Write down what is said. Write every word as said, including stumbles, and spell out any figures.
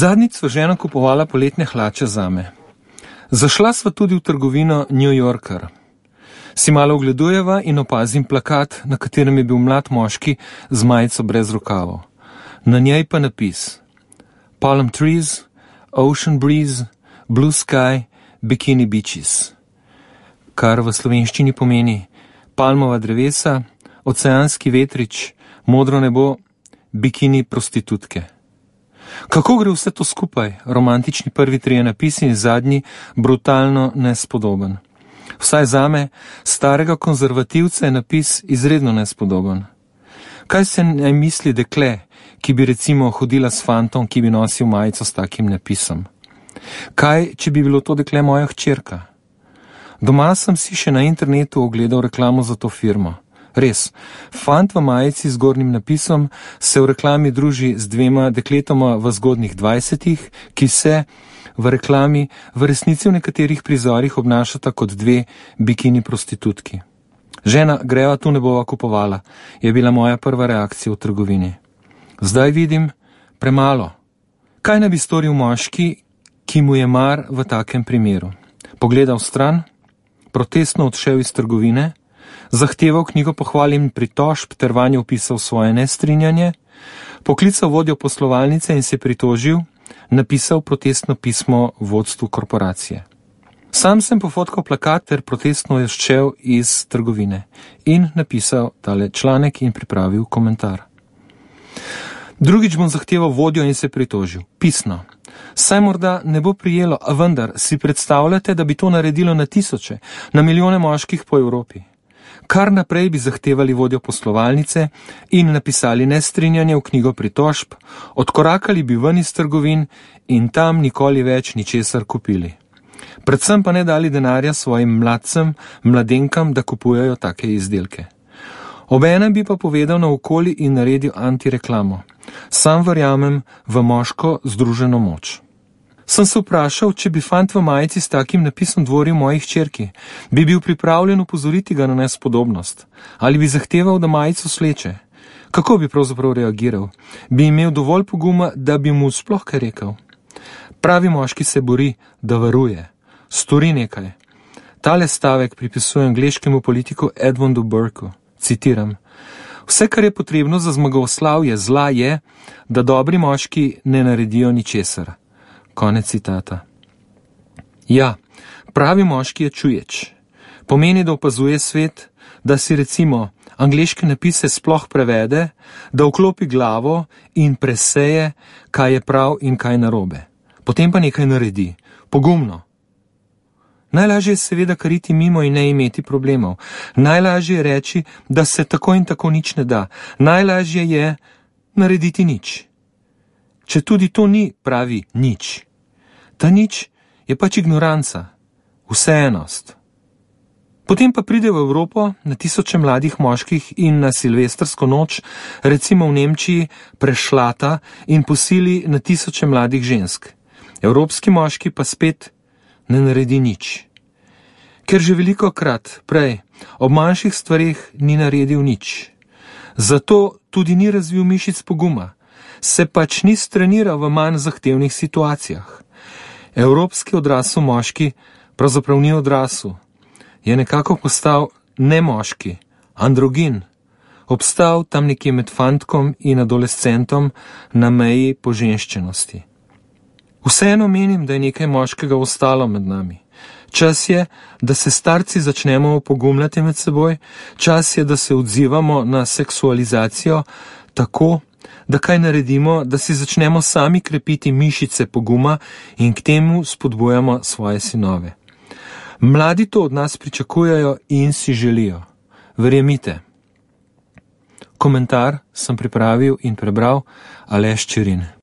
Zadnjič sva žena kupovala poletne hlače zame. Zašla sva tudi v trgovino New Yorker. Si malo ogledujeva in opazim plakat, na katerem je bil mlad moški z majico brez rokavov. Na njej pa napis: Palm trees, ocean breeze, blue sky, bikini beaches. Kar v slovenščini pomeni palmova drevesa, oceanski vetrič, modro nebo, bikini prostitutke. Kako gre vse to skupaj? Romantični prvi trije napisi in zadnji brutalno nespodoben. Vsaj zame, starega konzervativca, je napis izredno nespodoben. Kaj se naj misli dekle, ki bi recimo hodila s fantom, ki bi nosil majico s takim napisom? Kaj, če bi bilo to dekle moja hčerka? Doma sem si še na internetu ogledal reklamo za to firmo. Res, fant v majici z zgornjim napisom se v reklami druži z dvema dekletoma v zgodnjih dvajsetih, ki se v reklami v resnici v nekaterih prizorih obnašata kot dve bikini prostitutki. Žena, greva tu ne bova kupovala, je bila moja prva reakcija v trgovini. Zdaj vidim premalo. Kaj naj bi storil moški, ki mu je mar v takem primeru? Pogledal stran, protestno odšel iz trgovine, zahteval knjigo pohval in pritožb ter vanjo vpisal svoje nestrinjanje, poklical vodjo poslovalnice in se pritožil, napisal protestno pismo vodstvu korporacije. Sam sem pofotkal plakat ter protestno odšel iz trgovine in napisal tale članek in pripravil komentar. Drugič bom zahteval vodjo in se pritožil, pisno. Saj morda ne bo prijelo, a vendar si predstavljate, da bi to naredilo na tisoče, na milijone moških po Evropi. Kar naprej bi zahtevali vodjo poslovalnice in napisali nestrinjanje v knjigo pritožb, odkorakali bi ven iz trgovin in tam nikoli več ničesar kupili. Predvsem pa ne dali denarja svojim mladcem, mladenkam, da kupujejo take izdelke. Obenem bi pa povedal naokoli in naredil antireklamo. Sam verjamem v moško združeno moč. Sem se vprašal, če bi fant v majici s takim napisom dvoril moji hčerki, bi bil pripravljen upozoriti ga na nespodobnost, ali bi zahteval, da majico sleče. Kako bi pravzaprav reagiral? Bi imel dovolj poguma, da bi mu sploh kaj rekel? Pravi moški se bori, da varuje. Stori nekaj. Tale stavek pripisuje angleškemu politiku Edmundu Burkeu. Citiram: Vse, kar je potrebno za zmagoslavje zla, je, da dobri moški ne naredijo ničesar. Konec citata. Ja, pravi moški je čuječ. Pomeni, da opazuje svet, da si recimo angleške napise sploh prevede, da vklopi glavo in preseje, kaj je prav in kaj narobe. Potem pa nekaj naredi. Pogumno. Najlažje je seveda kariti mimo in ne imeti problemov. Najlažje je reči, da se tako in tako nič ne da. Najlažje je narediti nič. Če tudi to ni pravi nič. Ta nič je pač ignoranca, vseenost. Potem pa pride v Evropo na tisoče mladih moških in na silvestrsko noč, recimo v Nemčiji, prešlata in posili na tisoče mladih žensk. Evropski moški pa spet ne naredi nič. Ker že veliko krat prej ob manjših stvarih ni naredil nič. Zato tudi ni razvil mišic poguma, se pač ni streniral v manj zahtevnih situacijah. Evropski odrasel moški pravzaprav ni odrasel, je nekako postal nemoški, androgin, obstal tam nekje med fantkom in adolescentom na meji poženščenosti. Vseeno menim, da je nekaj moškega ostalo med nami. Čas je, da se starci začnemo opogumljati med seboj, čas je, da se odzivamo na seksualizacijo tako, da kaj naredimo, da si začnemo sami krepiti mišice poguma in k temu spodbujamo svoje sinove. Mladi to od nas pričakujejo in si želijo. Verjemite. Komentar sem pripravil in prebral Aleš Čerin.